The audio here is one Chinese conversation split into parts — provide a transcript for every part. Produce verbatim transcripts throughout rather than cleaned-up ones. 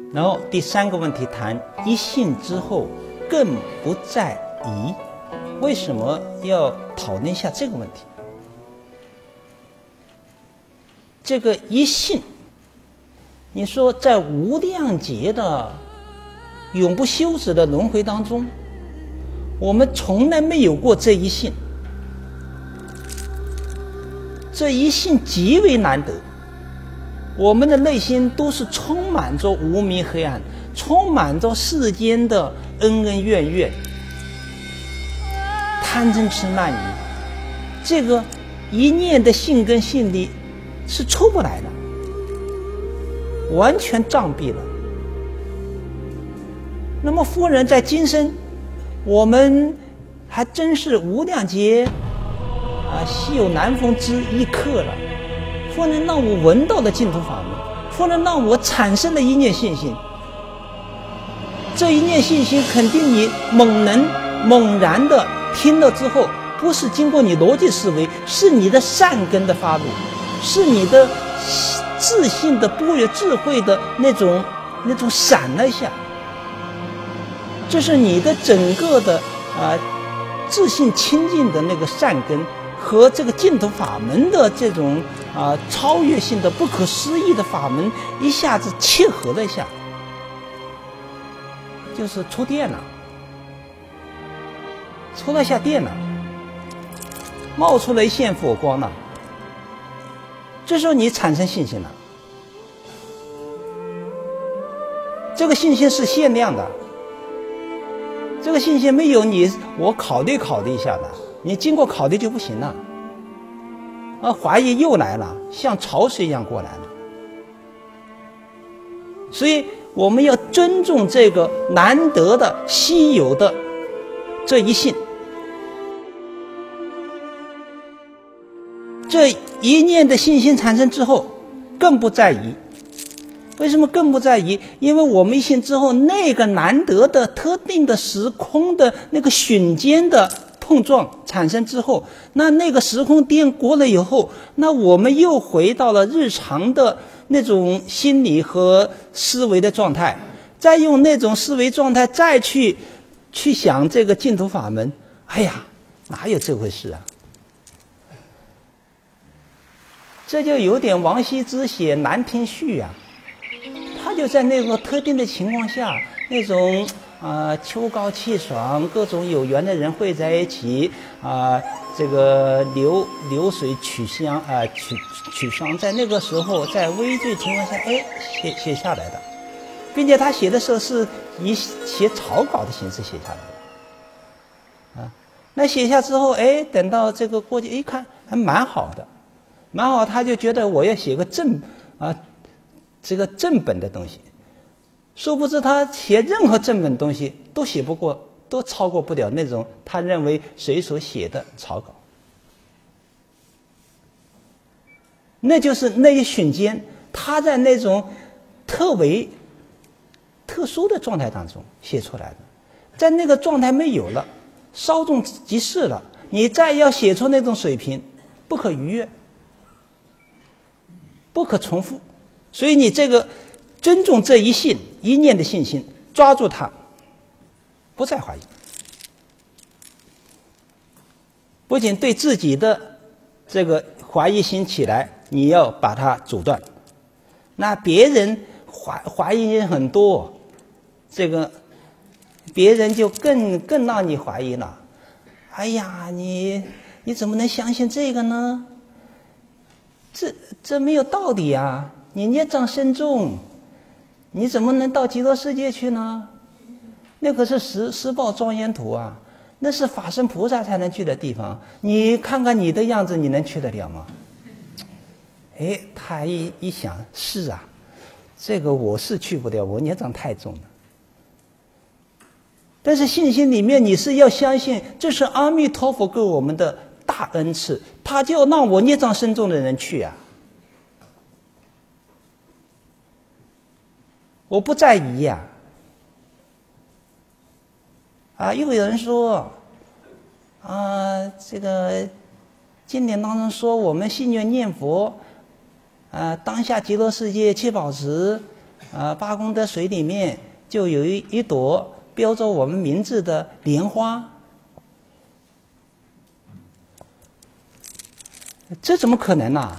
然后第三个问题谈一信之后更不在疑，为什么要讨论一下这个问题？这个一信，你说在无量劫的永不休止的轮回当中，我们从来没有过这一信，这一信极为难得。我们的内心都是充满着无明黑暗，充满着世间的恩恩怨怨，贪嗔痴慢疑，这个一念的信跟信力是出不来的，完全障蔽了。那么夫人在今生，我们还真是无量劫啊，稀有难逢之一刻了。夫人让我闻到了净土法门，夫人让我产生了一念信心。这一念信心肯定你猛能猛然的听了之后，不是经过你逻辑思维，是你的善根的发露，是你的自信的般若智慧的那种那种闪了一下，这是你的整个的啊、呃、自信清净的那个善根和这个净土法门的这种啊、呃、超越性的不可思议的法门一下子切合了一下，就是触电了，触了一下电了，冒出了一线火光了，这时候你产生信心了。这个信心是限量的，这个信心没有你我考虑考虑一下的，你经过考虑就不行了。啊，怀疑又来了，像潮水一样过来了。所以我们要尊重这个难得的稀有的这一信，这一念的信心产生之后更不在疑。为什么更不在疑？因为我们一信之后，那个难得的特定的时空的那个瞬间的碰撞产生之后，那那个时空颠过了以后，那我们又回到了日常的那种心理和思维的状态，再用那种思维状态再去去想这个净土法门，哎呀，哪有这回事啊？这就有点王羲之写《兰亭序》啊，他就在那个特定的情况下，那种啊、呃、秋高气爽，各种有缘的人汇在一起啊、呃，这个流流水取香啊、呃、取取香，在那个时候，在微醉情况下，哎，写写下来的，并且他写的时候是以写草稿的形式写下来的，啊，那写下之后，哎，等到这个过去一看，还蛮好的。蛮好，他就觉得我要写个正啊，这个正本的东西。殊不知他写任何正本东西都写不过，都超过不了那种他认为随手写的草稿。那就是那一瞬间，他在那种特为特殊的状态当中写出来的，在那个状态没有了，稍纵即逝了，你再要写出那种水平，不可逾越。不可重复，所以你这个尊重这一信一念的信心，抓住它，不再怀疑。不仅对自己的这个怀疑心起来，你要把它阻断。那别人怀怀疑人很多，这个别人就更更让你怀疑了。哎呀，你你怎么能相信这个呢？这这没有道理啊！你孽障深重，你怎么能到极乐世界去呢？那可是十十报庄严土啊，那是法身菩萨才能去的地方。你看看你的样子，你能去得了吗？哎，他一一想，是啊，这个我是去不了，我孽障太重了。但是信心里面你是要相信，这是阿弥陀佛给我们的大恩赐，他就要让我孽障深重的人去啊！我不在意呀、啊！啊，又有人说，啊，这个经典当中说我们信愿念佛，啊，当下极乐世界七宝池， 啊，八功德水里面就有一一朵标着我们名字的莲花，这怎么可能呢、啊？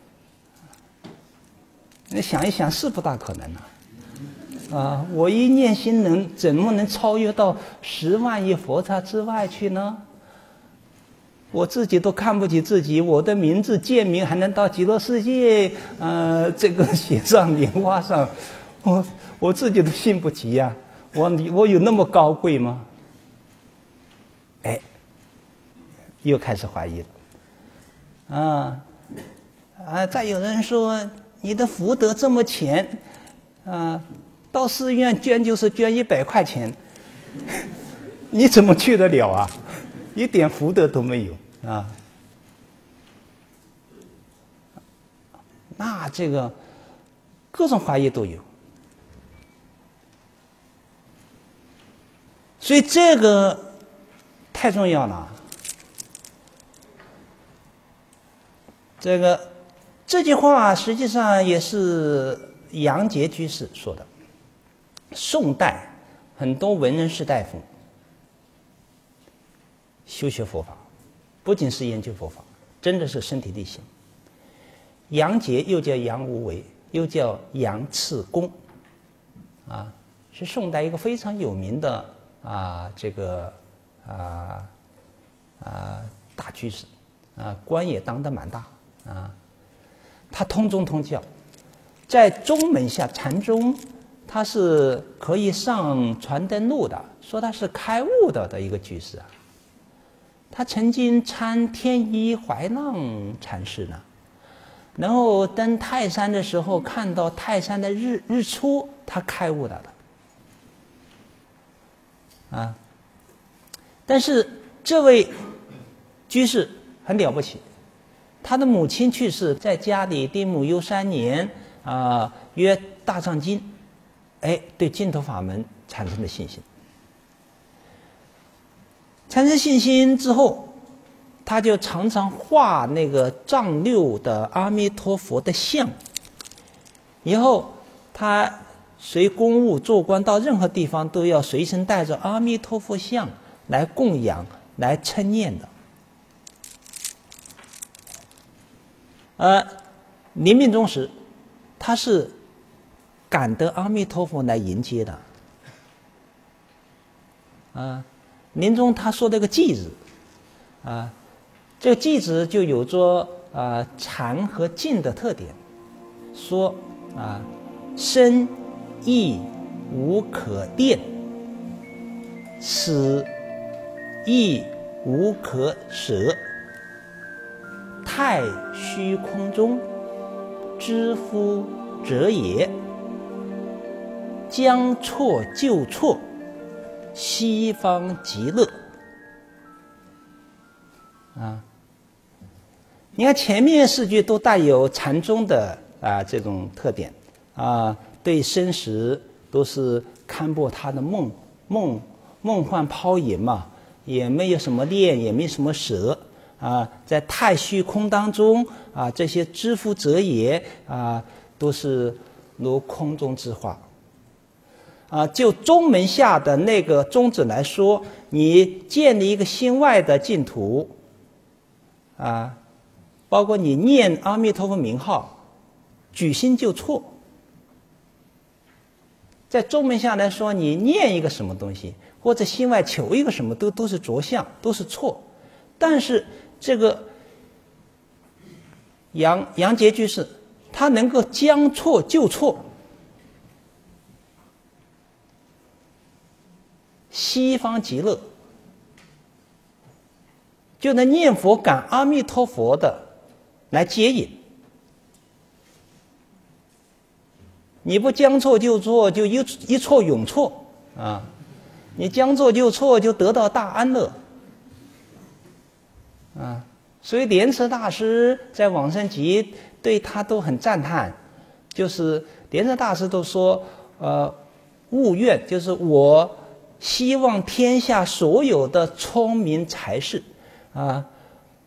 你想一想，是不大可能啊！啊，我一念心能怎么能超越到十万亿佛刹之外去呢？我自己都看不起自己，我的名字贱名还能到极乐世界，呃，这个写上莲花上，我我自己都信不起呀、啊！我我有那么高贵吗？哎，又开始怀疑了。啊啊！再有人说你的福德这么浅，啊，到寺院捐就是捐一百块钱，你怎么去得了啊？一点福德都没有啊！那这个各种怀疑都有，所以这个太重要了。这个这句话实际上也是杨杰居士说的。宋代很多文人士大夫修学佛法，不仅是研究佛法，真的是身体力行。杨杰又叫杨无为，又叫杨次公，啊，是宋代一个非常有名的啊这个啊啊大居士，啊官也当得蛮大啊。他通宗通教，在宗门下禅宗，他是可以上传灯录的，说他是开悟的的一个居士啊。他曾经参天一怀浪禅师呢，然后登泰山的时候看到泰山的日日出，他开悟了的啊。但是这位居士很了不起，他的母亲去世，在家里丁母忧三年啊，约大藏经，哎，对净土法门产生了信心。产生信心之后，他就常常画那个藏六的阿弥陀佛的像。以后他随公务做官到任何地方，都要随身带着阿弥陀佛像来供养、来称念的。呃，临命终时，他是感得阿弥陀佛来迎接的。啊，临终他说了个偈子，啊，这个偈子就有着啊禅和静的特点，说啊身意无可恋，此意无可舍，太虚空中，知夫者也。将错就错，西方极乐。啊，你看前面四句都带有禅宗的啊这种特点啊，对生死都是看破他的梦梦梦幻泡影嘛，也没有什么恋，也没什么舍啊，在太虚空当中啊，这些知夫者也啊，都是如空中之花。啊，就宗门下的那个宗旨来说，你建立一个心外的净土，啊，包括你念阿弥陀佛名号，举心就错。在宗门下来说，你念一个什么东西，或者心外求一个什么，都都是着相，都是错。但是这个杨杨杰居士，他能够将错就错。西方极乐，就能念佛感阿弥陀佛的来接引。你不将错就错，就一一错永错啊！你将错就错，就得到大安乐啊！所以莲池大师在往生集对他都很赞叹，就是莲池大师都说，呃，悟愿就是我。希望天下所有的聪明才士啊，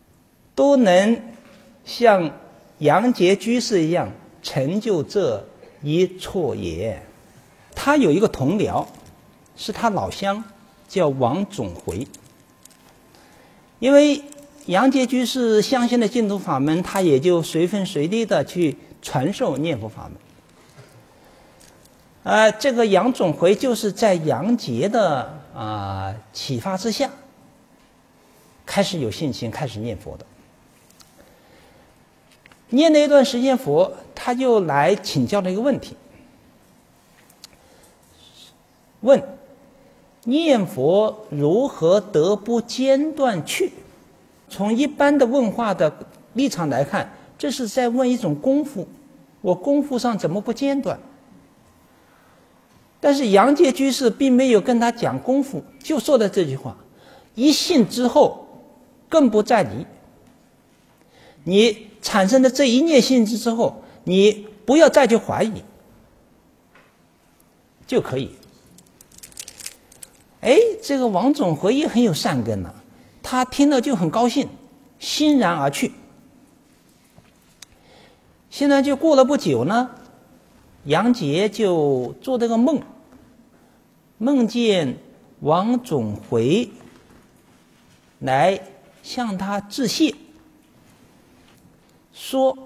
都能像杨杰居士一样成就这一错也。他有一个同僚，是他老乡，叫王总回。因为杨杰居士相信的净土法门，他也就随分随地的去传授念佛法门。呃，这个杨总回就是在杨杰的啊、呃、启发之下，开始有信心，开始念佛的。念了一段时间佛，他就来请教了一个问题，问念佛如何得不间断去？从一般的问话的立场来看，这是在问一种功夫，我功夫上怎么不间断？但是杨杰居士并没有跟他讲功夫，就说了这句话：一信之后更不再离。你产生的这一念信之后，你不要再去怀疑就可以。哎，这个王总回也很有善根呐、啊，他听了就很高兴，欣然而去。现在就过了不久呢，杨杰就做这个梦，梦见王总回来向他致谢，说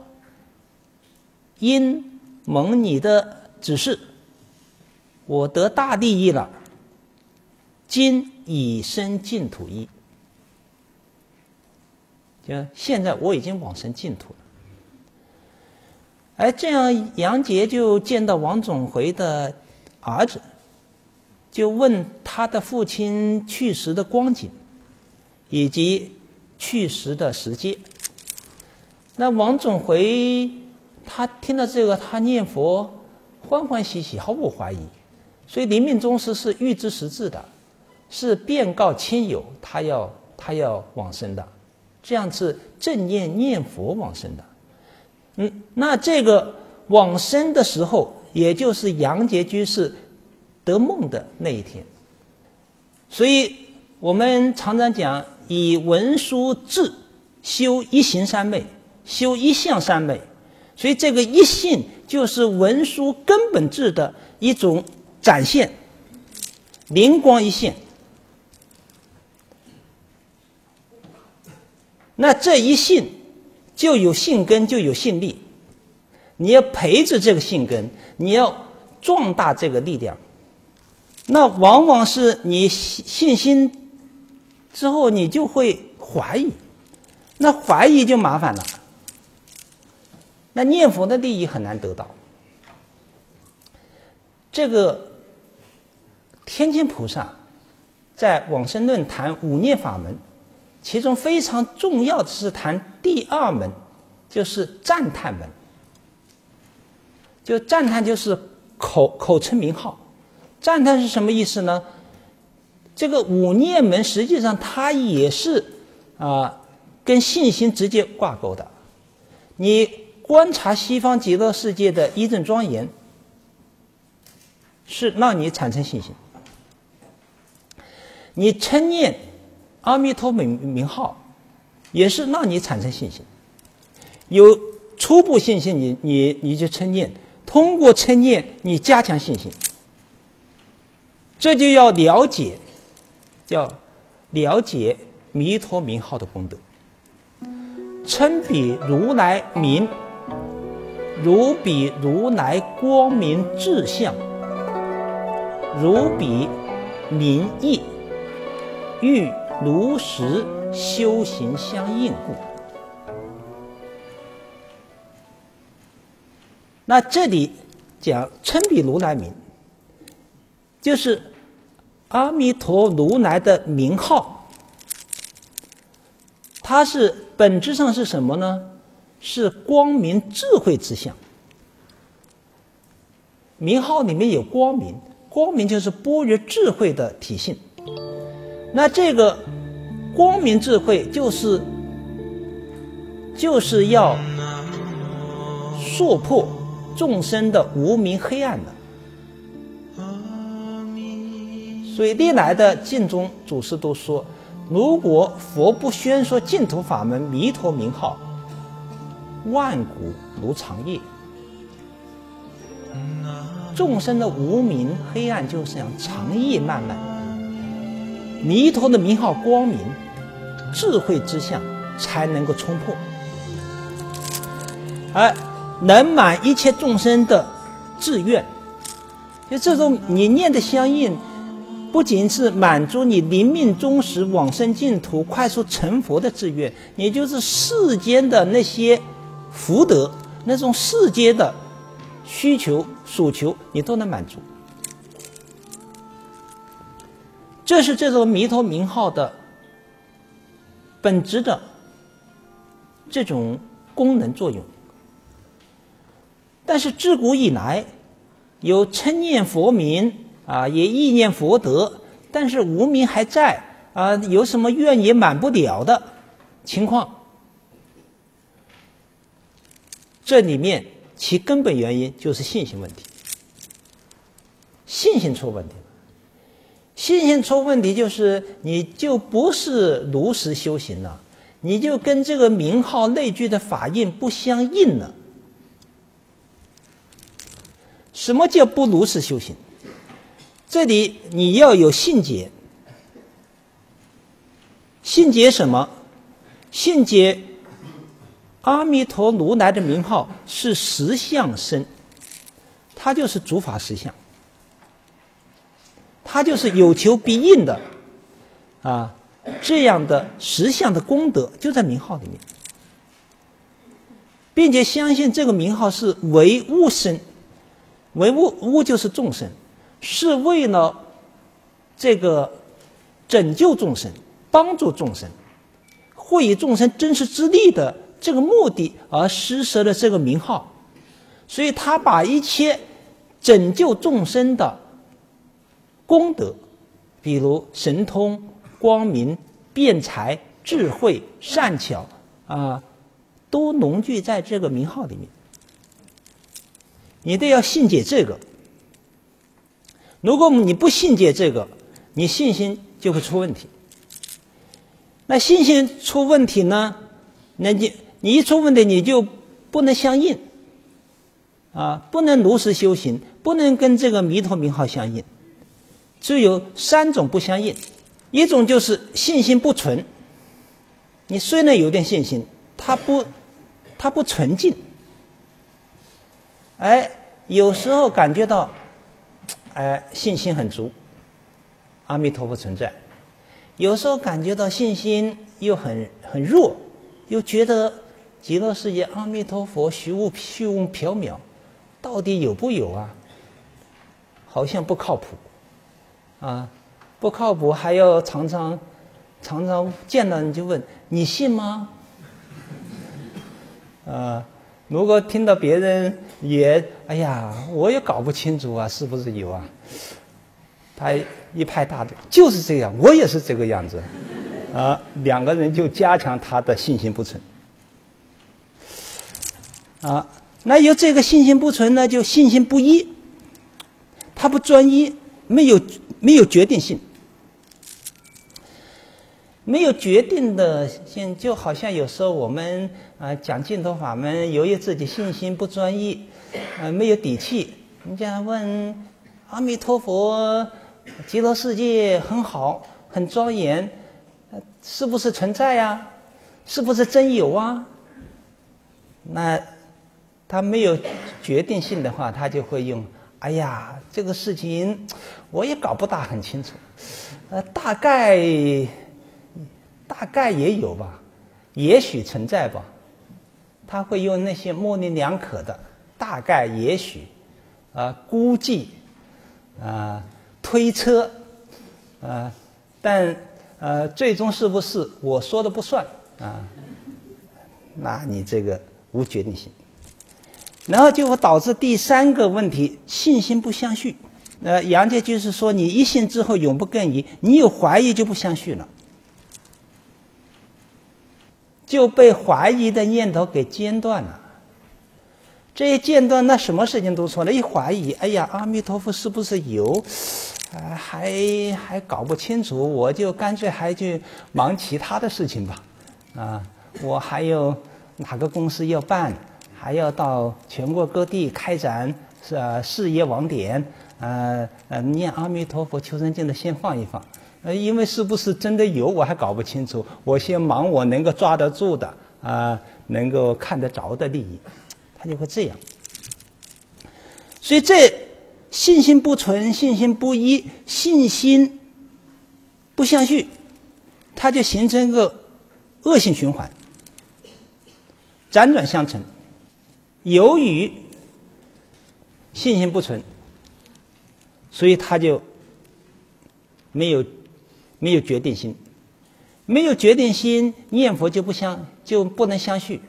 因蒙你的指示，我得大利益了，今以身净土一。就现在我已经往生净土了。哎，这样杨杰就见到王总回的儿子，就问他的父亲去世的光景，以及去世的时间。那王总回他听了这个，他念佛欢欢喜喜，毫无怀疑。所以临命终时是预知时至的，是便告亲友他要他要往生的，这样是正念念佛往生的。嗯，那这个往生的时候，也就是杨杰居士得梦的那一天。所以我们常常讲，以文殊智修一行三昧，修一相三昧。所以这个一性就是文殊根本智的一种展现，灵光一现。那这一性就有性根，就有性力，你要培植这个性根，你要壮大这个力量。那往往是你信心之后，你就会怀疑，那怀疑就麻烦了，那念佛的利益很难得到。这个天津菩萨在往生论谈五念法门，其中非常重要的是谈第二门，就是赞叹门。就赞叹就是口口称名号，赞叹是什么意思呢？这个五念门实际上它也是啊、呃、跟信心直接挂钩的。你观察西方极乐世界的一正庄严，是让你产生信心。你称念阿弥陀名名号，也是让你产生信心。有初步信心，你你你就称念，通过称念你加强信心。这就要了解，叫了解弥陀名号的功德。称彼如来名，如彼如来光明智相，如彼名义，欲如实修行相应故。那这里讲称彼如来名，就是阿弥陀如来的名号，它是本质上是什么呢？是光明智慧之相。名号里面有光明，光明就是般若智慧的体性。那这个光明智慧就是就是要烁破众生的无明黑暗的。所以历来的净宗祖师都说，如果佛不宣说净土法门弥陀名号，万古如长夜。 众生的无明黑暗就这样长夜漫漫，弥陀的名号光明，智慧之相才能够冲破，而能满一切众生的志愿。就这种你念的相应，不仅是满足你临命终时往生净土快速成佛的志愿，也就是世间的那些福德，那种世间的需求所求你都能满足。这是这种弥陀名号的本质的这种功能作用。但是自古以来有称念佛名啊，也意念佛德，但是无明还在啊，有什么愿也满不了的情况。这里面其根本原因就是信心问题，信心出问题了。信心出问题就是你就不是如实修行了，你就跟这个名号内具的法印不相应了。什么叫不如实修行？这里你要有信解。信解什么？信解阿弥陀如来的名号是实相身，它就是诸法实相，它就是有求必应的啊，这样的实相的功德就在名号里面，并且相信这个名号是为物身，为物物就是众生，是为了这个拯救众生、帮助众生、惠以众生真实之力的这个目的而施设了这个名号。所以他把一切拯救众生的功德，比如神通、光明、辩才、智慧、善巧啊，都浓聚在这个名号里面。你都要信解这个。如果你不信解这个，你信心就会出问题。那信心出问题呢，那你你一出问题你就不能相应啊，不能如实修行，不能跟这个弥陀名号相应。只有三种不相应，一种就是信心不纯，你虽然有点信心，它不它不纯净。哎，有时候感觉到哎信心很足，阿弥陀佛存在，有时候感觉到信心又很很弱，又觉得极乐世界阿弥陀佛虚无虚无缥缈，到底有不有啊？好像不靠谱啊，不靠谱，还要常常常常见到你就问你信吗？啊，如果听到别人也哎呀，我也搞不清楚啊，是不是有啊？他一拍大腿，就是这样，我也是这个样子啊，两个人就加强他的信心不纯啊。那有这个信心不纯呢，就信心不一，他不专一，没有没有决定性，没有决定的性，就好像有时候我们啊、呃、讲净土法门，由于自己信心不专一，呃没有底气，人家问阿弥陀佛，极乐世界很好，很庄严，呃、是不是存在啊？是不是真有啊？那他没有决定性的话，他就会用哎呀，这个事情我也搞不大很清楚，呃，大概大概也有吧，也许存在吧。他会用那些模棱两可的大概、也许、啊、呃、估计、啊、呃、推测，啊、呃，但呃最终是不是我说的不算啊？那你这个无决定性。然后就会导致第三个问题，信心不相续。呃，杨家就是说，你一信之后永不更疑，你有怀疑就不相续了，就被怀疑的念头给间断了。这一间断，那什么事情都错了。一怀疑，哎呀，阿弥陀佛是不是有？呃、还还搞不清楚，我就干脆还去忙其他的事情吧。啊，我还有哪个公司要办？还要到全国各地开展是啊，事业网点，呃呃，念阿弥陀佛求生净土先放一放，呃，因为是不是真的有我还搞不清楚，我先忙我能够抓得住的啊、呃，能够看得着的利益，他就会这样。所以这信心不纯，信心不一，信心不相续，它就形成一个恶性循环，辗转相承。由于信心不纯，所以他就没有没有决定心，没有决定心，念佛就不相就不能相续，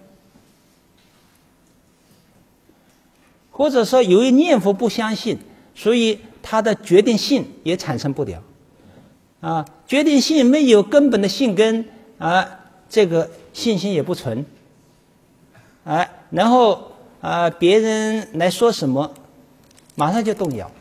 或者说由于念佛不相信，所以他的决定性也产生不了啊，决定性没有根本的信根啊，这个信心也不纯，啊，然后啊别人来说什么，马上就动摇。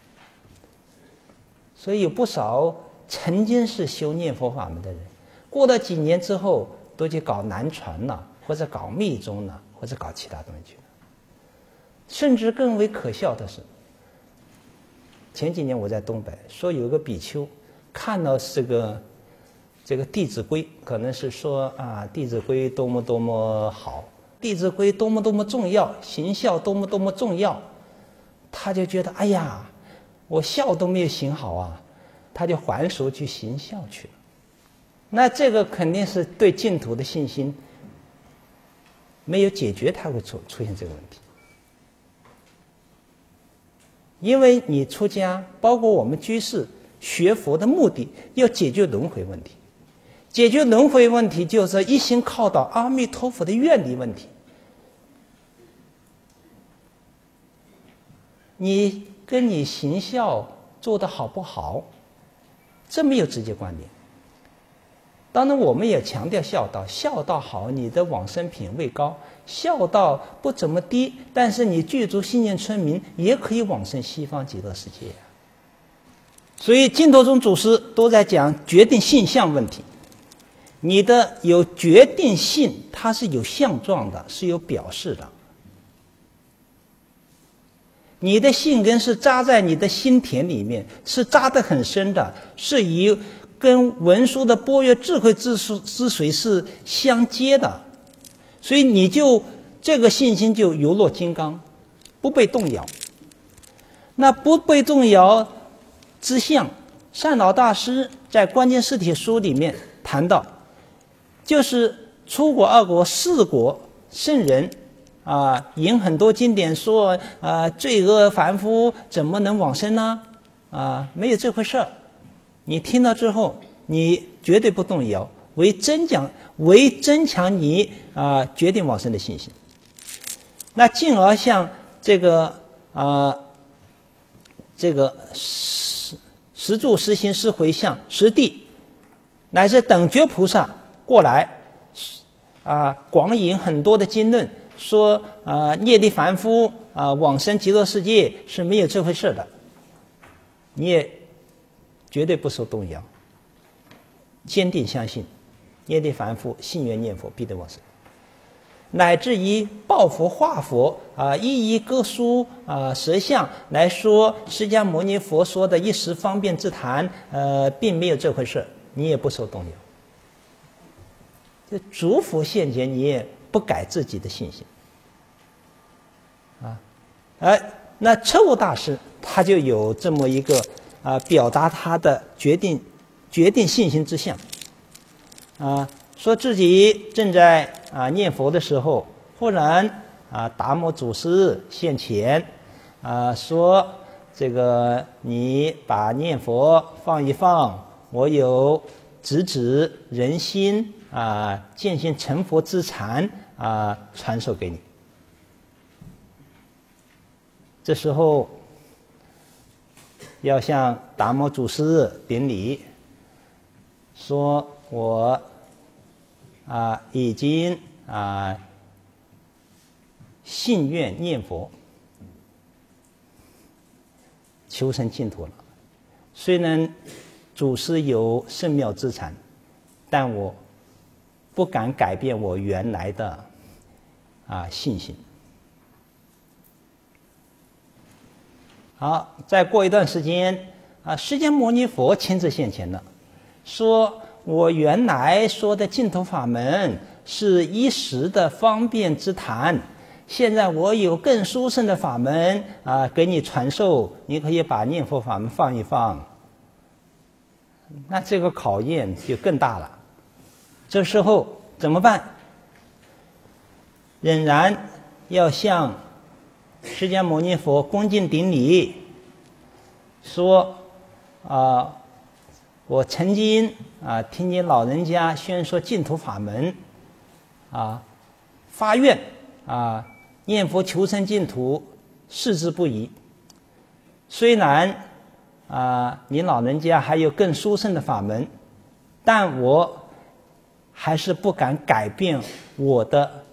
所以有不少曾经是修念佛法门的人，过了几年之后都去搞南传了，或者搞密宗了，或者搞其他东西去了。甚至更为可笑的是，前几年我在东北说有个比丘看到这个这个《弟子规》，可能是说啊，《弟子规》多么多么好，《弟子规》多么多么重要，行孝多么多么重要，他就觉得哎呀，我孝都没有行好啊，他就还俗去行孝去了。那这个肯定是对净土的信心没有解决，他会出出现这个问题。因为你出家，包括我们居士学佛的目的，要解决轮回问题。解决轮回问题，就是一心靠到阿弥陀佛的愿力问题。你跟你行孝做得好不好，这没有直接关联。当然我们也强调孝道，孝道好，你的往生品位高；孝道不怎么低，但是你具足信念村民也可以往生西方极乐世界。所以净土宗祖师都在讲决定性相问题。你的有决定性，它是有相状的，是有表示的。你的信根是扎在你的心田里面，是扎得很深的，是以跟文殊的般若智慧之之水是相接的，所以你就这个信心就犹若金刚，不被动摇。那不被动摇之相，善导大师在《关键释体书》里面谈到，就是出国二国四国圣人啊，引很多经典说啊，罪恶凡夫怎么能往生呢？啊，没有这回事儿。你听到之后，你绝对不动摇，为增强为增强你啊决定往生的信心。那进而像这个啊这个十十住十行十回向十地，乃至等觉菩萨过来啊，广引很多的经论，说啊业力凡夫啊往生极乐世界是没有这回事的，你也绝对不受动摇，坚定相信业力凡夫信愿念佛必得往生，乃至于报佛化佛啊，一一各书啊实相来说，释迦牟尼佛说的一时方便之谈，呃，并没有这回事，你也不受动摇。就诸佛现前，你也不改自己的信心啊。而那彻悟大师他就有这么一个啊，表达他的决定决定信心之相啊，说自己正在啊念佛的时候，忽然啊达摩祖师现前啊，说这个你把念佛放一放，我有直指人心啊见性成佛之禅啊传授给你。这时候要向达摩祖师顶礼，说我啊已经啊信愿念佛，求生净土了。虽然祖师有圣妙之禅，但我不敢改变我原来的啊信心。 好，再过一段时间啊，释迦牟尼佛亲自现前了，说我原来说的净土法门是一时的方便之谈，现在我有更殊胜的法门啊，给你传授，你可以把念佛法门放一放。那这个考验就更大了。这时候怎么办？仍然要向释迦牟尼佛恭敬顶礼，说啊，我曾经啊听见老人家宣说净土法门，啊发愿啊念佛求生净土，矢志不移。虽然啊您老人家还有更殊胜的法门，但我还是不敢改变我的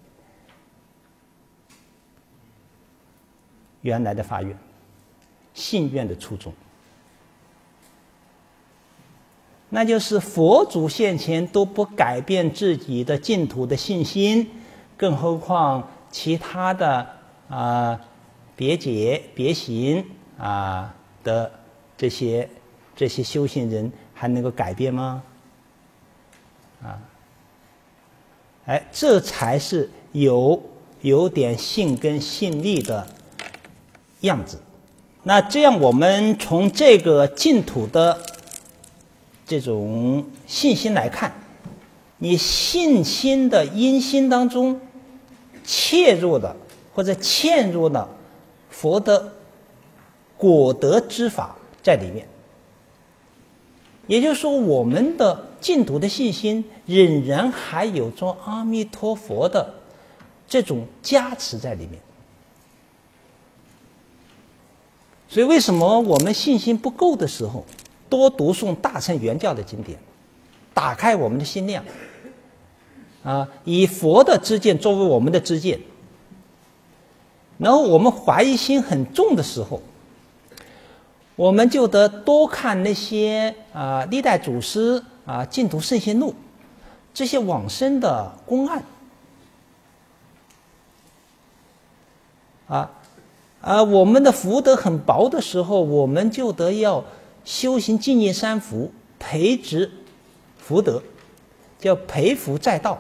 原来的发愿、信愿的初衷。那就是佛祖现前都不改变自己的净土的信心，更何况其他的啊别解别行啊的这些这些修行人还能够改变吗？啊，哎，这才是有有点信根信力的样子。那这样我们从这个净土的这种信心来看，你信心的因心当中切入的或者嵌入了佛的果德之法在里面。也就是说，我们的净土的信心仍然还有着阿弥陀佛的这种加持在里面。所以为什么我们信心不够的时候，多读诵大乘原教的经典，打开我们的心量啊，以佛的知见作为我们的知见。然后我们怀疑心很重的时候，我们就得多看那些啊历代祖师啊净土圣贤录这些往生的公案啊啊，我们的福德很薄的时候，我们就得要修行净业三福，培植福德，叫培福在道。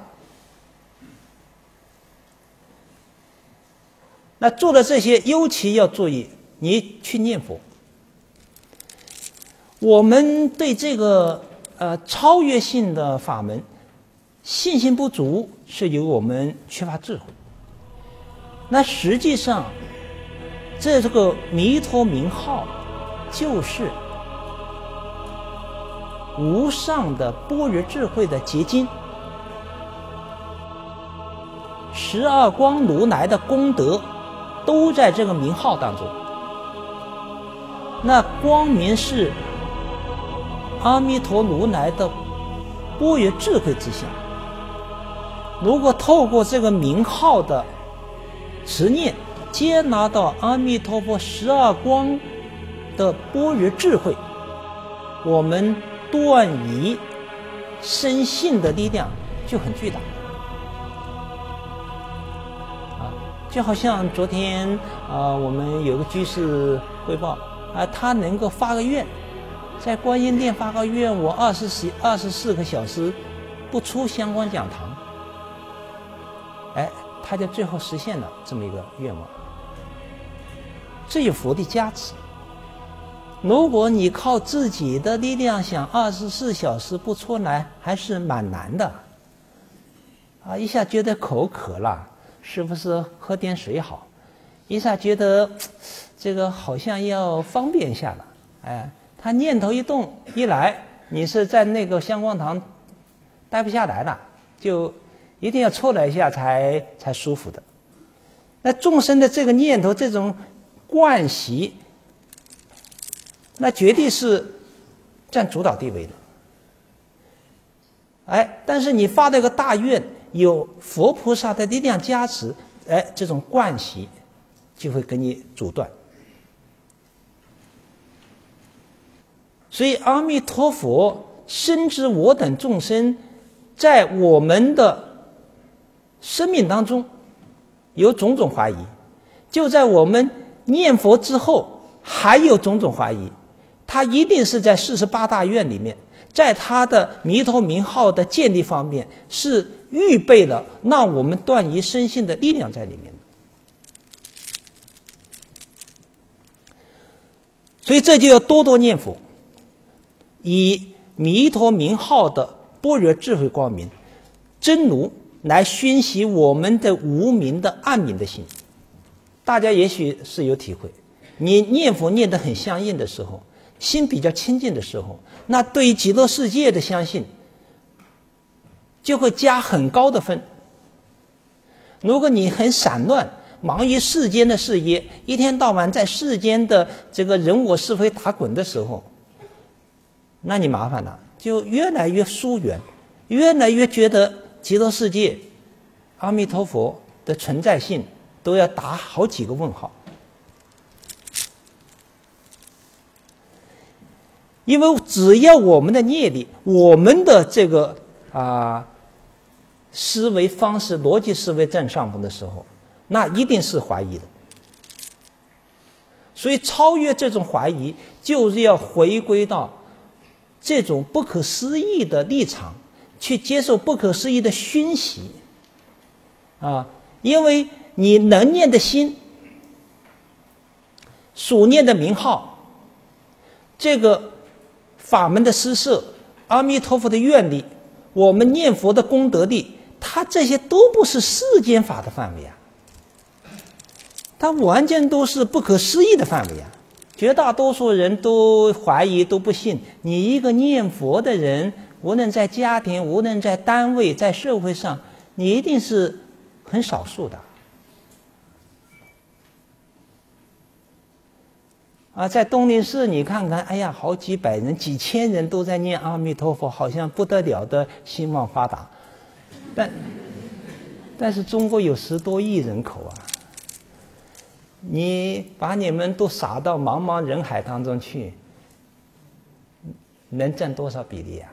那做了这些，尤其要注意，你去念佛。我们对这个呃超越性的法门信心不足，是由我们缺乏智慧。那实际上，这这个弥陀名号就是无上的般若智慧的结晶，十二光如来的功德都在这个名号当中。那光明是阿弥陀如来的般若智慧之相。如果透过这个名号的持念，接拿到阿弥陀佛十二光的般若智慧，我们断疑生信的力量就很巨大啊！就好像昨天啊、呃，我们有个居士汇报啊，他能够发个愿，在观音殿发个愿，我二十四二十四个小时不出香光讲堂，哎，他就最后实现了这么一个愿望。这有佛的加持。如果你靠自己的力量想二十四小时不出来，还是蛮难的啊！一下觉得口渴了，是不是喝点水好？一下觉得这个好像要方便一下了，哎，他念头一动一来，你是在那个香光堂待不下来了，就一定要出来一下才才舒服的。那众生的这个念头，这种惯习，那绝对是占主导地位的。哎，但是你发这个大愿，有佛菩萨的力量加持，哎，这种惯习就会给你阻断。所以阿弥陀佛深知我等众生在我们的生命当中有种种怀疑，就在我们念佛之后， 还有种种怀疑，他一定是在四十八大愿里面，在他的弥陀名号的建立方面是预备了让我们断疑生信的力量在里面的。所以这就要多多念佛，以弥陀名号的般若智慧光明真如来熏习我们的无明的暗明的心。大家也许是有体会，你念佛念得很相应的时候，心比较清净的时候，那对于极乐世界的相信就会加很高的分。如果你很散乱，忙于世间的事业，一天到晚在世间的这个人我是非打滚的时候，那你麻烦了，就越来越疏远，越来越觉得极乐世界阿弥陀佛的存在性都要打好几个问号。因为只要我们的业力，我们的这个啊思维方式、逻辑思维占上风的时候，那一定是怀疑的。所以超越这种怀疑，就是要回归到这种不可思议的立场，去接受不可思议的熏习啊！因为你能念的心，所念的名号，这个法门的施设，阿弥陀佛的愿力，我们念佛的功德力，它这些都不是世间法的范围啊，它完全都是不可思议的范围啊！绝大多数人都怀疑，都不信。你一个念佛的人，无论在家庭，无论在单位，在社会上，你一定是很少数的。啊，在东林寺你看看，哎呀，好几百人、几千人都在念阿弥陀佛，好像不得了的兴旺发达。但但是中国有十多亿人口啊，你把你们都撒到茫茫人海当中去，能占多少比例啊？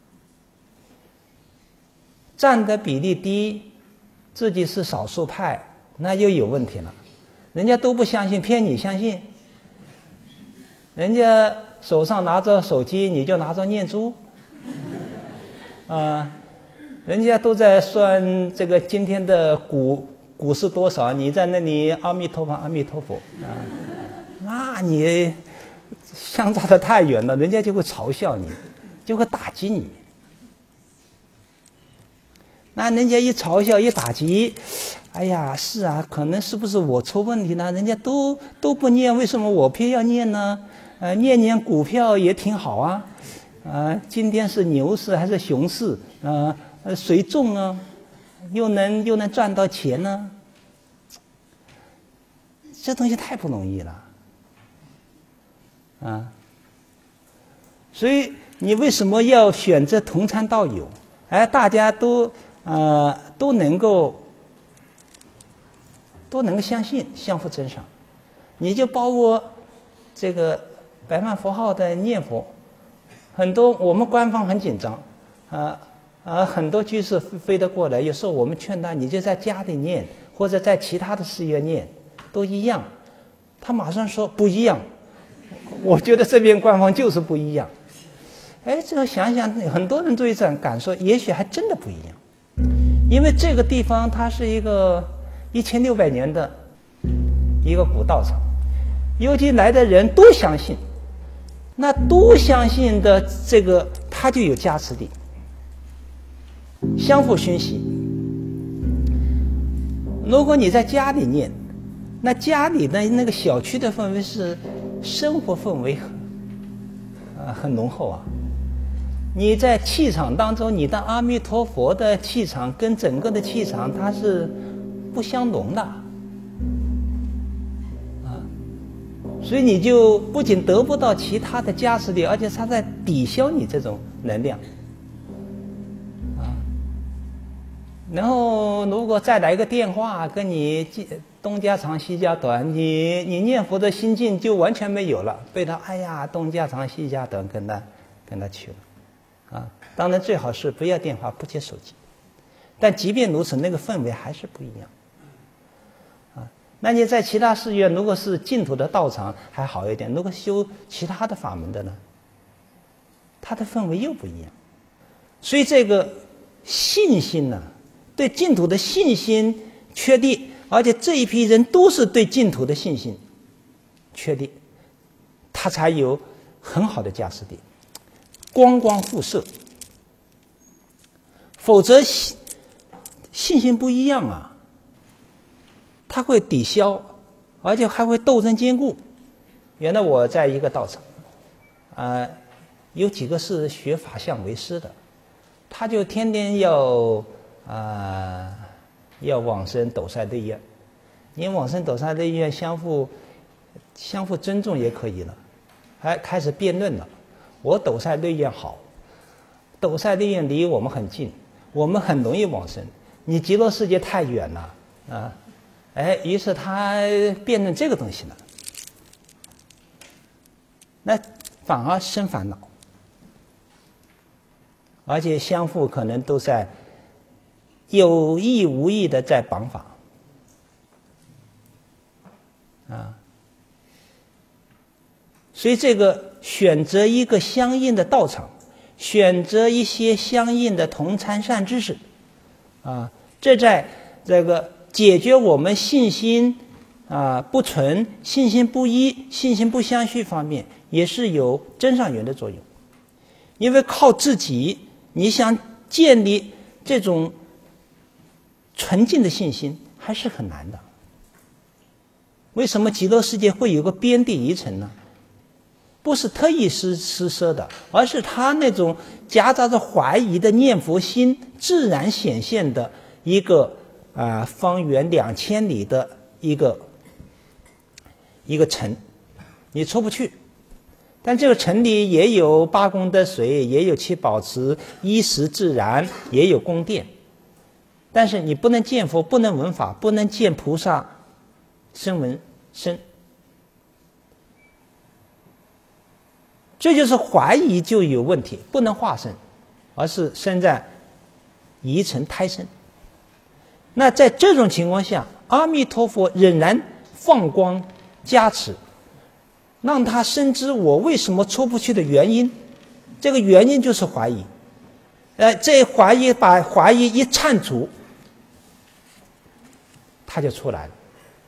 占的比例低，自己是少数派，那又有问题了。人家都不相信，骗你相信。人家手上拿着手机，你就拿着念珠，啊、呃，人家都在算这个今天的股股市多少，你在那里阿弥陀佛阿弥陀佛啊，那你相差得太远了，人家就会嘲笑你，就会打击你。那人家一嘲笑一打击，哎呀，是啊，可能是不是我出问题呢？人家都都不念，为什么我偏要念呢？呃，念念股票也挺好啊，呃，今天是牛市还是熊市？呃，呃谁中啊？又能又能赚到钱呢？这东西太不容易了，啊！所以你为什么要选择同参道友？哎，大家都呃都能够都能够相信，相互珍赏。你就包括这个百万佛号的念佛，很多我们官方很紧张，啊、呃、啊，很多居士飞得过来，有时候我们劝他，你就在家里念，或者在其他的寺院念，都一样。他马上说不一样，我觉得这边官方就是不一样。哎，这个想想，很多人对这样感受，也许还真的不一样，因为这个地方它是一个一千六百年的一个古道场，尤其来的人都相信。那都相信的这个，它就有加持力，相互熏习。如果你在家里念，那家里的那个小区的氛围是生活氛围很啊很浓厚啊。你在气场当中，你的阿弥陀佛的气场跟整个的气场它是不相容的。所以你就不仅得不到其他的加持力，而且它在抵消你这种能量，啊。然后如果再来一个电话跟你东家长西家短，你你念佛的心境就完全没有了，被他哎呀东家长西家短跟他跟他去了，啊。当然最好是不要电话不接手机，但即便如此，那个氛围还是不一样，啊。 那你在其他寺院，如果是净土的道场还好一点，如果修其他的法门的呢，它的氛围又不一样。所以这个信心呢、啊，对净土的信心确立，而且这一批人都是对净土的信心确立，它才有很好的加持力，光光复射。否则信信心不一样啊，它会抵消，而且还会斗争坚固。原来我在一个道场，啊、呃，有几个是学法相为师的，他就天天要啊、呃、要往生斗赛对愿，你往生斗赛对愿相互相互尊重也可以了，还开始辩论了。我斗赛对愿好，斗赛对愿离我们很近，我们很容易往生，你极乐世界太远了啊！哎，于是他辩论这个东西了，那反而生烦恼，而且相互可能都在有意无意的在绑法啊。所以这个选择一个相应的道场，选择一些相应的同参善知识啊，这在这个解决我们信心啊不纯、信心不一、信心不相续方面也是有增上缘的作用。因为靠自己你想建立这种纯净的信心还是很难的。为什么极乐世界会有个边地遗尘呢？不是特意施施设的，而是他那种夹杂着怀疑的念佛心自然显现的一个啊、呃、方圆两千里的一个一个城，你出不去。但这个城里也有八功德水，也有七宝池，衣食自然，也有宫殿。但是你不能见佛，不能闻法，不能见菩萨声闻身。这就是怀疑就有问题，不能化身，而是生在疑尘胎生。那在这种情况下，阿弥陀佛仍然放光加持，让他深知我为什么出不去的原因。这个原因就是怀疑，呃，这怀疑把怀疑一铲除，他就出来了。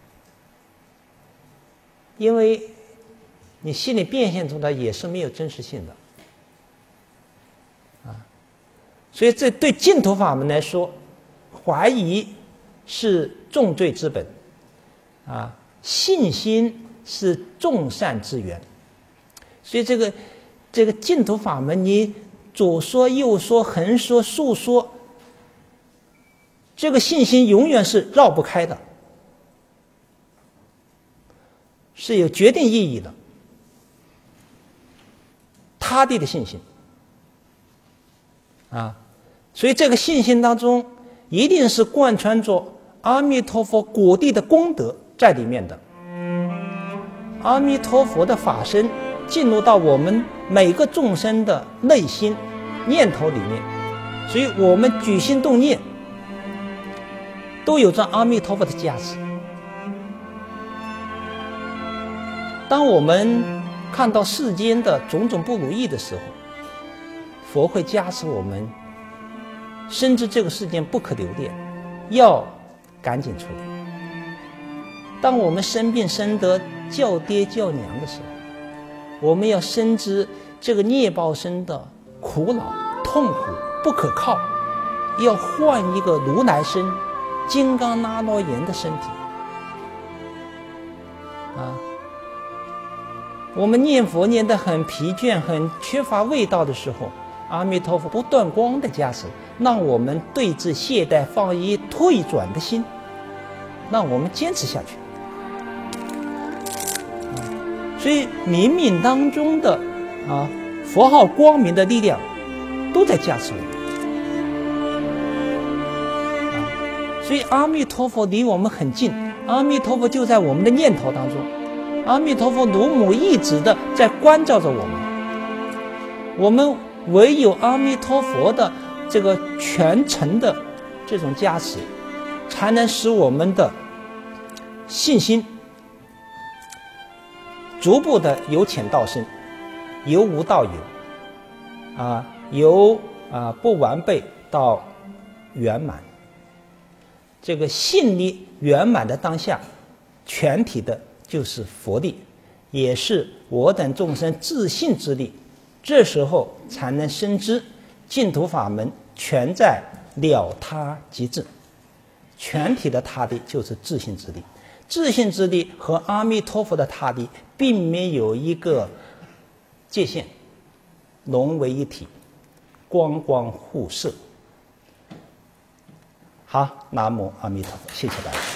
因为你心里变现出来也是没有真实性的啊，所以这对净土法门来说，怀疑是重罪之本啊，信心是众善之源。所以这个这个净土法门，你左说右说横说竖说，这个信心永远是绕不开的，是有决定意义的。他地的信心啊，所以这个信心当中一定是贯穿着阿弥陀佛果地的功德在里面的。阿弥陀佛的法身进入到我们每个众生的内心念头里面，所以我们举心动念都有着阿弥陀佛的加持。当我们看到世间的种种不如意的时候，佛会加持我们深知这个世间不可留恋，要赶紧处理。当我们生病生得叫爹叫娘的时候，我们要深知这个孽报生的苦恼痛苦不可靠，要换一个如来身金刚拉罗延的身体啊。我们念佛念得很疲倦很缺乏味道的时候，阿弥陀佛不断光的加持，让我们对治懈怠放逸退转的心，让我们坚持下去。所以冥冥当中的啊佛号光明的力量都在加持我们啊。所以阿弥陀佛离我们很近，阿弥陀佛就在我们的念头当中，阿弥陀佛如母一子的在关照着我们。我们唯有阿弥陀佛的这个全程的这种加持，才能使我们的信心，逐步的由浅到深，由无到有，啊，由啊不完备到圆满。这个信力圆满的当下，全体的就是佛力，也是我等众生自信之力。这时候才能深知净土法门全在了他即至。全体的他力就是自信之力，自信之力和阿弥陀佛的他力并没有一个界限，融为一体，光光互射。好，南无阿弥陀佛，谢谢大家。